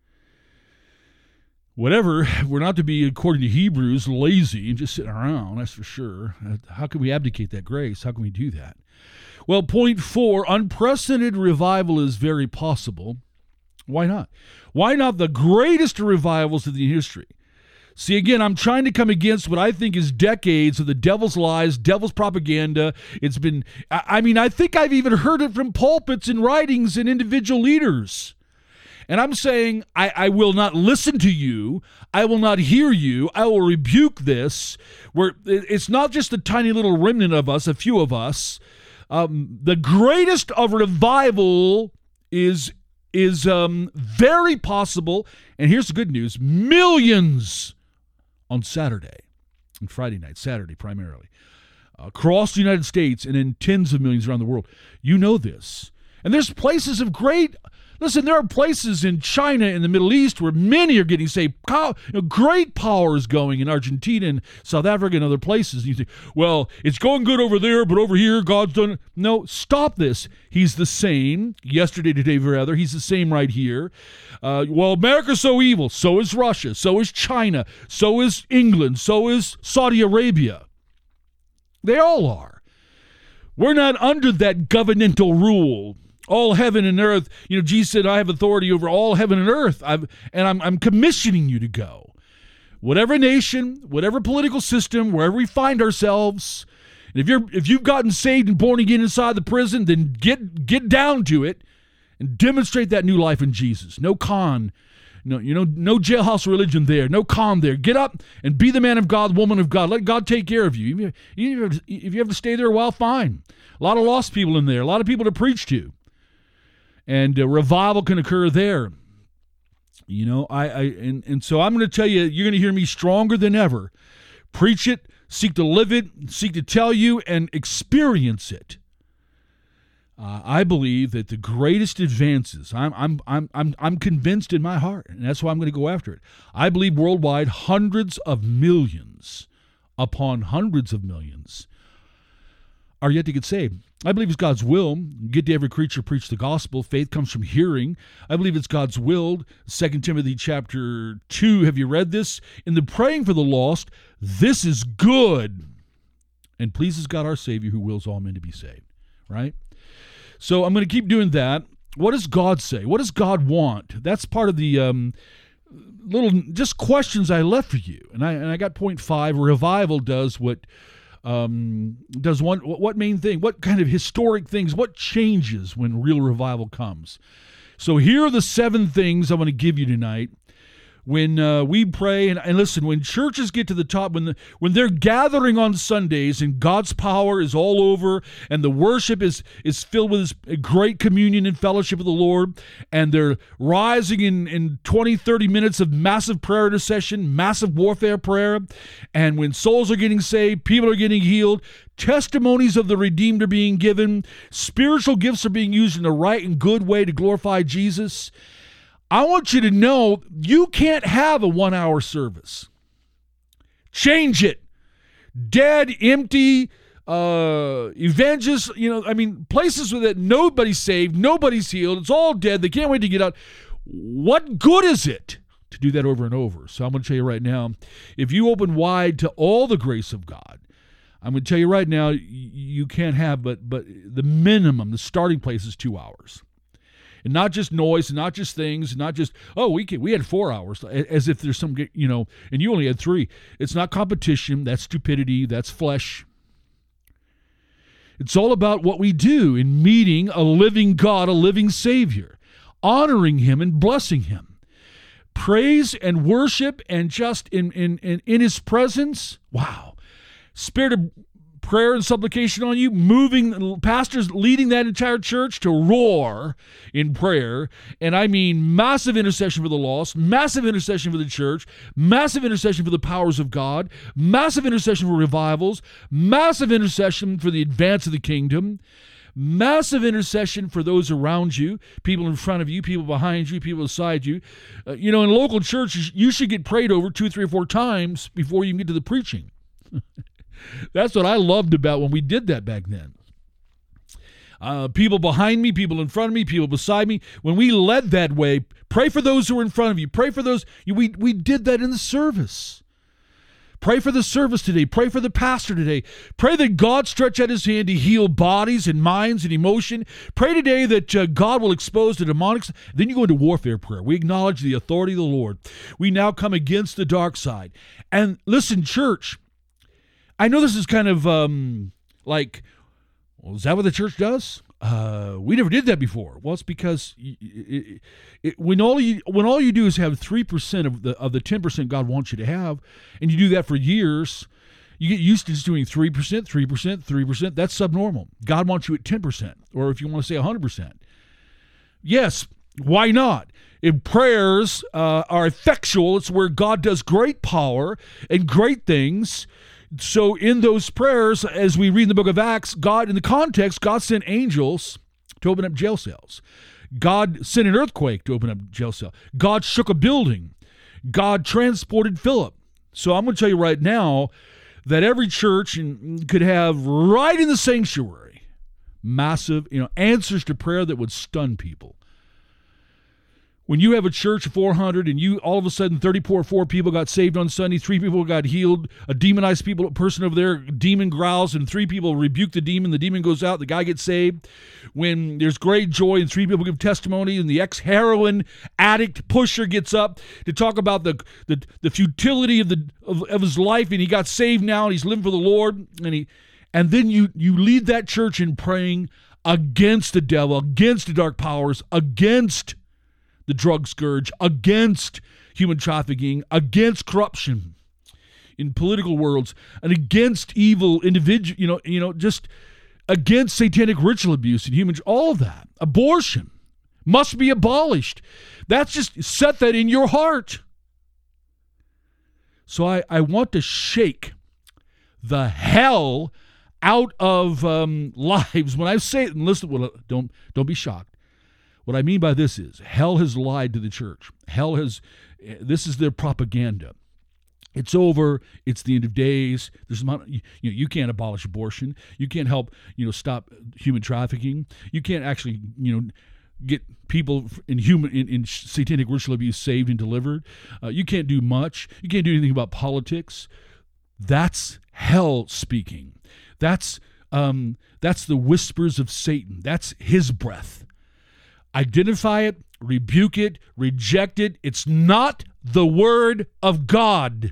Whatever, we're not to be, according to Hebrews, lazy and just sitting around. That's for sure. How can we abdicate that grace? How can we do that? Well, point four: unprecedented revival is very possible. Why not? Why not the greatest revivals of the history? See, again, I'm trying to come against what I think is decades of the devil's lies, devil's propaganda. It's been, I mean, I think I've even heard it from pulpits and writings and individual leaders. And I'm saying, I, I will not listen to you. I will not hear you. I will rebuke this. Where it's not just a tiny little remnant of us, a few of us. Um, the greatest of revival is, is um, very possible. And here's the good news. Millions on Saturday and Friday night, Saturday primarily. across the United States and in tens of millions around the world. You know this. And there's places of great, listen, there are places in China, in the Middle East, where many are getting saved. Pow, you know, great power is going in Argentina and South Africa and other places. And you think, well, it's going good over there, but over here, God's done it. No, stop this. He's the same yesterday, today, forever. He's the same right here. Uh, well, America's so evil. So is Russia. So is China. So is England. So is Saudi Arabia. They all are. We're not under that governmental rule. All heaven and earth, you know, Jesus said, I have authority over all heaven and earth, I've, and I'm, I'm commissioning you to go. Whatever nation, whatever political system, wherever we find ourselves, and if you're if you've gotten saved and born again inside the prison, then get get down to it and demonstrate that new life in Jesus. No con, no you know, no jailhouse religion there, no con there. Get up and be the man of God, woman of God. Let God take care of you. If you have to stay there a while, fine. A lot of lost people in there, a lot of people to preach to. And uh, revival can occur there. You know, I, I and, and so I'm going to tell you, you're going to hear me stronger than ever. Preach it, seek to live it, seek to tell you, and experience it. Uh, I believe that the greatest advances, I'm I'm I'm I'm I'm convinced in my heart, and that's why I'm going to go after it. I believe worldwide, hundreds of millions upon hundreds of millions are yet to get saved. I believe it's God's will. Get to every creature, preach the gospel. Faith comes from hearing. I believe it's God's will. Second Timothy chapter two, have you read this? In the praying for the lost, this is good and pleases God our Savior, who wills all men to be saved, right? So I'm going to keep doing that. What does God say? What does God want? That's part of the um, little just questions I left for you. And I, and I got point five. Revival does what Um, does one what main thing, what kind of historic things, what changes when real revival comes? So here are the seven things I'm going to give you tonight. When uh, we pray, and, and listen, when churches get to the top, when the, when they're gathering on Sundays and God's power is all over and the worship is is filled with this great communion and fellowship with the Lord, and they're rising in, in twenty, thirty minutes of massive prayer intercession, massive warfare prayer, and when souls are getting saved, people are getting healed, testimonies of the redeemed are being given, spiritual gifts are being used in the right and good way to glorify Jesus, I want you to know you can't have a one-hour service. Change it. Dead, empty, uh, evangelists, you know, I mean, places where that nobody's saved, nobody's healed, it's all dead, they can't wait to get out. What good is it to do that over and over? So I'm going to tell you right now, if you open wide to all the grace of God, I'm going to tell you right now, you can't have, but but the minimum, the starting place is two hours. And not just noise, and not just things, and not just, oh, we can, we had four hours, as if there's some, you know, and you only had three. It's not competition. That's stupidity. That's flesh. It's all about what we do in meeting a living God, a living Savior, honoring Him and blessing Him. Praise and worship and just in, in, in, in His presence. Wow. Spirit of prayer and supplication on you, moving, pastors leading that entire church to roar in prayer. And I mean massive intercession for the lost, massive intercession for the church, massive intercession for the powers of God, massive intercession for revivals, massive intercession for the advance of the kingdom, massive intercession for those around you, people in front of you, people behind you, people beside you. Uh, you know, in local churches, you should get prayed over two, three, or four times before you get to the preaching. That's what I loved about when we did that back then. Uh, people behind me, people in front of me, people beside me. When we led that way, pray for those who are in front of you. Pray for those. We, we did that in the service. Pray for the service today. Pray for the pastor today. Pray that God stretch out His hand to heal bodies and minds and emotion. Pray today that uh, God will expose the demonics. Then you go into warfare prayer. We acknowledge the authority of the Lord. We now come against the dark side. And listen, church, I know this is kind of um, like, well, is that what the church does? Uh, we never did that before. Well, it's because it, it, it, when all you when all you do is have three percent of the of the ten percent God wants you to have, and you do that for years, you get used to just doing three percent, three percent, three percent. That's subnormal. God wants you at ten percent, or if you want to say one hundred percent. Yes, why not? If prayers uh, are effectual, it's where God does great power and great things. So in those prayers, as we read in the book of Acts, God, in the context, God sent angels to open up jail cells. God sent an earthquake to open up jail cell. God shook a building. God transported Philip. So I'm going to tell you right now that every church could have right in the sanctuary massive, you know, answers to prayer that would stun people. When you have a church of four hundred and you all of a sudden thirty-four four people got saved on Sunday, three people got healed, a demonized people, a person over there, demon growls, and three people rebuke the demon, the demon goes out, the guy gets saved. When there's great joy and three people give testimony, and the ex-heroin addict pusher gets up to talk about the the, the futility of the of, of his life, and he got saved now and he's living for the Lord, and he and then you you lead that church in praying against the devil, against the dark powers, against the drug scourge, against human trafficking, against corruption in political worlds, and against evil individual, you know, you know, just against satanic ritual abuse and human, all of that. Abortion must be abolished. That's just set that in your heart. So I, I want to shake the hell out of um, lives. When I say it, and listen, well, don't don't be shocked. What I mean by this is hell has lied to the church. Hell has, this is their propaganda. It's over. It's the end of days. There's not, you know, you can't abolish abortion. You can't help, you know, stop human trafficking. You can't actually, you know, get people in human in, in satanic ritual abuse saved and delivered. Uh, you can't do much. You can't do anything about politics. That's hell speaking. That's um, that's the whispers of Satan. That's his breath. Identify it, rebuke it, reject it. It's not the word of God.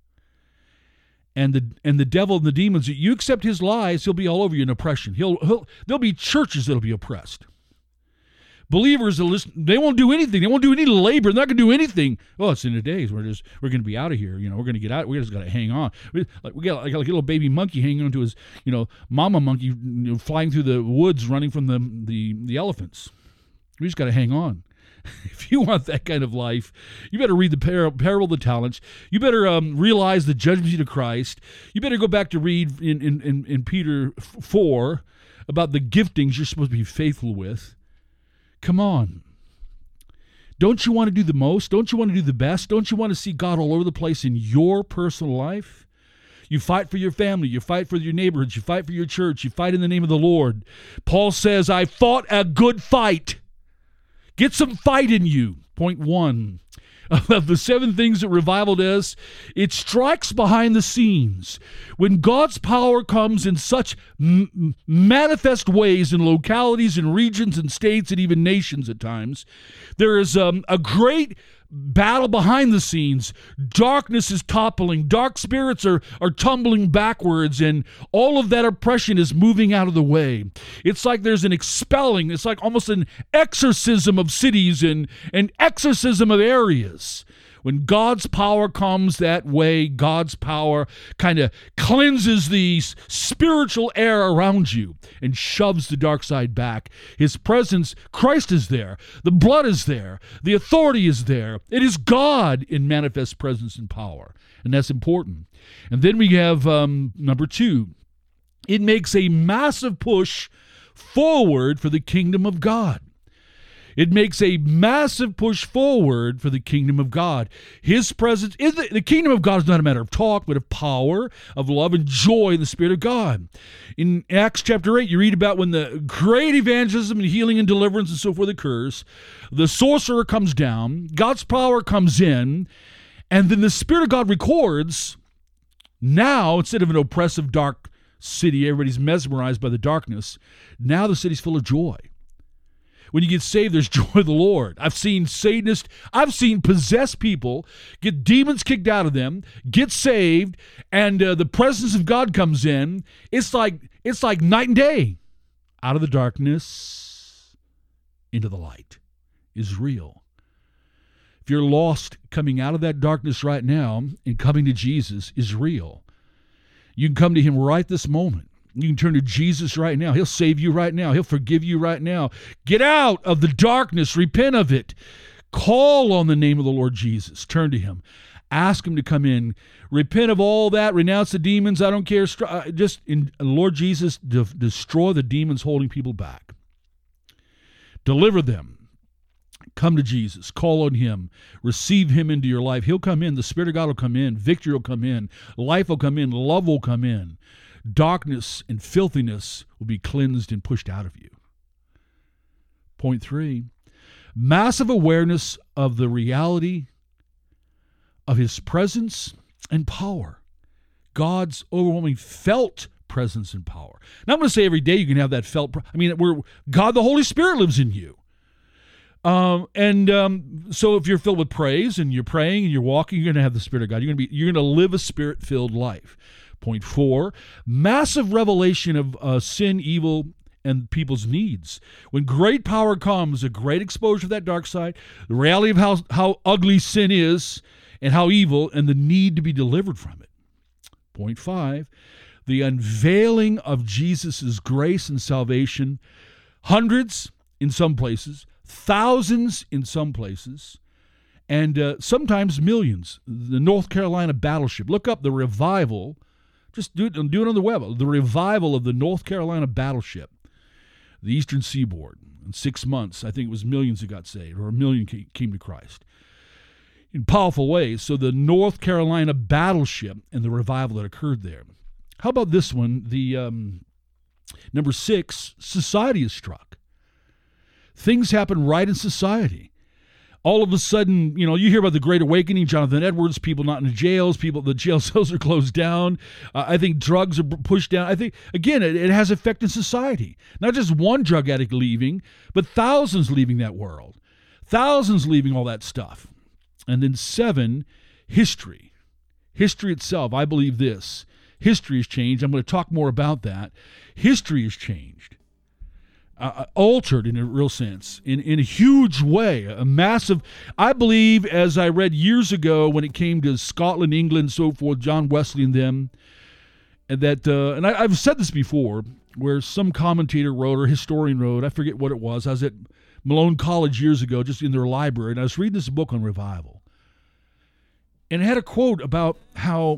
And the and the devil and the demons, you accept his lies, he'll be all over you in oppression. He'll, he'll there'll be churches that'll be oppressed. Believers, listen, they won't do anything. They won't do any labor. They're not going to do anything. Oh, it's in the days. We're just we're going to be out of here. You know, we're going to get out. We just got to hang on. We, like we got like, like a little baby monkey hanging onto his, you know, mama monkey, you know, flying through the woods, running from the the, the elephants. We just got to hang on. If you want that kind of life, you better read the par- parable of the talents. You better um, realize the judgment seat of Christ. You better go back to read in, in, in, in Peter four about the giftings you're supposed to be faithful with. Come on. Don't you want to do the most? Don't you want to do the best? Don't you want to see God all over the place in your personal life? You fight for your family. You fight for your neighborhoods. You fight for your church. You fight in the name of the Lord. Paul says, I fought a good fight. Get some fight in you. Point one of the seven things that revival does, it strikes behind the scenes. When God's power comes in such m- manifest ways in localities and regions and states and even nations at times, there is um, a great battle behind the scenes. Darkness is toppling. Dark spirits are, are tumbling backwards, and all of that oppression is moving out of the way. It's like there's an expelling. It's like almost an exorcism of cities and an exorcism of areas. When God's power comes that way, God's power kind of cleanses the spiritual air around you and shoves the dark side back. His presence, Christ is there. The blood is there. The authority is there. It is God in manifest presence and power. And that's important. And then we have um, number two. It makes a massive push forward for the kingdom of God. It makes a massive push forward for the kingdom of God. His presence, is the, the kingdom of God is not a matter of talk, but of power, of love, and joy in the Spirit of God. In Acts chapter eight, you read about when the great evangelism and healing and deliverance and so forth occurs. The sorcerer comes down, God's power comes in, and then the Spirit of God records, now, instead of an oppressive, dark city, everybody's mesmerized by the darkness, now the city's full of joy. When you get saved, there's joy of the Lord. I've seen Satanists, I've seen possessed people get demons kicked out of them, get saved, and uh, the presence of God comes in. It's like it's like night and day. Out of the darkness into the light is real. If you're lost, coming out of that darkness right now and coming to Jesus is real. You can come to him right this moment. You can turn to Jesus right now. He'll save you right now. He'll forgive you right now. Get out of the darkness. Repent of it. Call on the name of the Lord Jesus. Turn to him. Ask him to come in. Repent of all that. Renounce the demons. I don't care. Just, in Lord Jesus, de- destroy the demons holding people back. Deliver them. Come to Jesus. Call on him. Receive him into your life. He'll come in. The Spirit of God will come in. Victory will come in. Life will come in. Love will come in. Darkness and filthiness will be cleansed and pushed out of you. Point three, massive awareness of the reality of his presence and power. God's overwhelming felt presence and power. Now I'm going to say every day you can have that felt. I mean, we're, God, the Holy Spirit lives in you. Um, and um, so if you're filled with praise and you're praying and you're walking, you're going to have the Spirit of God. You're going to be, you're going to live a Spirit-filled life. Point four, massive revelation of uh, sin, evil, and people's needs. When great power comes, a great exposure of that dark side, the reality of how, how ugly sin is and how evil, and the need to be delivered from it. Point five, the unveiling of Jesus' grace and salvation, hundreds in some places, thousands in some places, and uh, sometimes millions. The North Carolina battleship. Look up the revival. Just do it, do it on the web. The revival of the North Carolina battleship, the Eastern Seaboard. In six months, I think it was millions that got saved, or a million came to Christ in powerful ways. So the North Carolina battleship and the revival that occurred there. How about this one? The um, number six, society is struck. Things happen right in society. All of a sudden, you know, you hear about the Great Awakening, Jonathan Edwards, people not in the jails, people, the jail cells are closed down. Uh, I think drugs are pushed down. I think, again, it, it has effect in society. Not just one drug addict leaving, but thousands leaving that world. Thousands leaving all that stuff. And then seven, history. History itself, I believe this. History has changed. I'm going to talk more about that. History has changed. Uh, altered in a real sense, in, in a huge way, a massive, I believe, as I read years ago when it came to Scotland, England, so forth, John Wesley and them, and that, uh, and I, I've said this before, where some commentator wrote, or historian wrote, I forget what it was, I was at Malone College years ago, just in their library, and I was reading this book on revival, and it had a quote about how,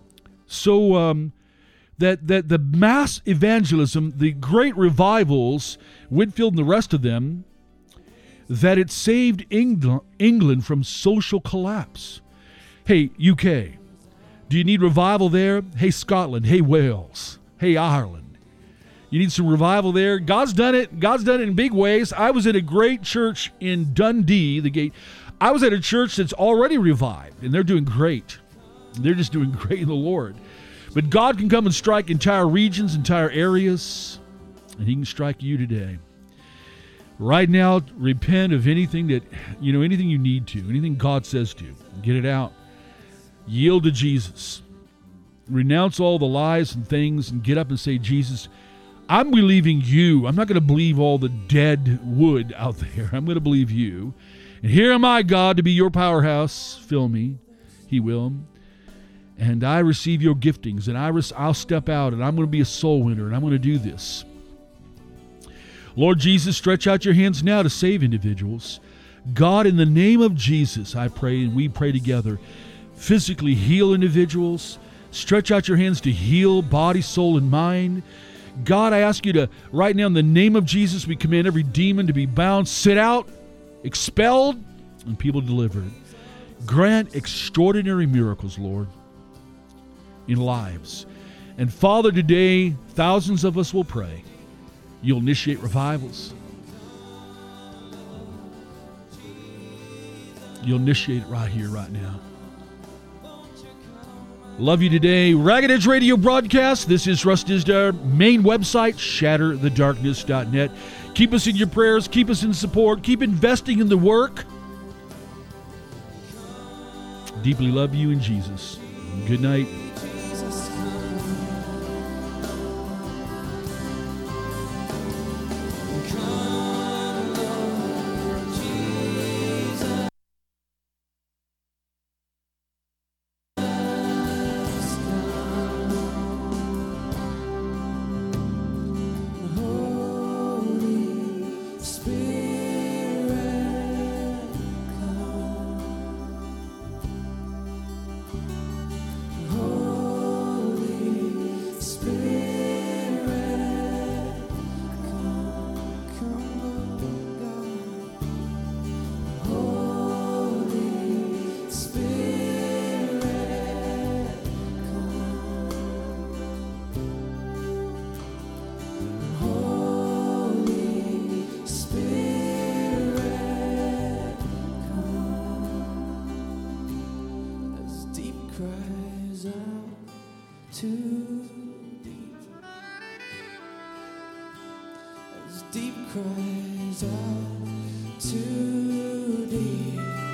so, um, That, that the mass evangelism, the great revivals, Whitefield and the rest of them, that it saved England, England from social collapse. Hey, U K, do you need revival there? Hey, Scotland. Hey, Wales. Hey, Ireland. You need some revival there? God's done it. God's done it in big ways. I was at a great church in Dundee, the gate. I was at a church that's already revived, and they're doing great. They're just doing great in the Lord. But God can come and strike entire regions, entire areas, and he can strike you today. Right now, repent of anything that, you know, anything you need to, anything God says to. Get it out. Yield to Jesus. Renounce all the lies and things and get up and say, Jesus, I'm believing you. I'm not going to believe all the dead wood out there. I'm going to believe you. And here am I, God, to be your powerhouse. Fill me. He will. And I receive your giftings, and I res- I'll step out, and I'm going to be a soul winner, and I'm going to do this. Lord Jesus, stretch out your hands now to save individuals. God, in the name of Jesus, I pray, and we pray together, physically heal individuals. Stretch out your hands to heal body, soul, and mind. God, I ask you to, right now, in the name of Jesus, we command every demon to be bound, sit out, expelled, and people delivered. Grant extraordinary miracles, Lord, in lives. And Father, today, thousands of us will pray. You'll initiate revivals. You'll initiate it right here, right now. Love you today. Ragged Edge Radio broadcast. This is Russ Dizdar. Main website, shatter the darkness dot net. Keep us in your prayers. Keep us in support. Keep investing in the work. Deeply love you in Jesus. Good night. deep cries out to thee.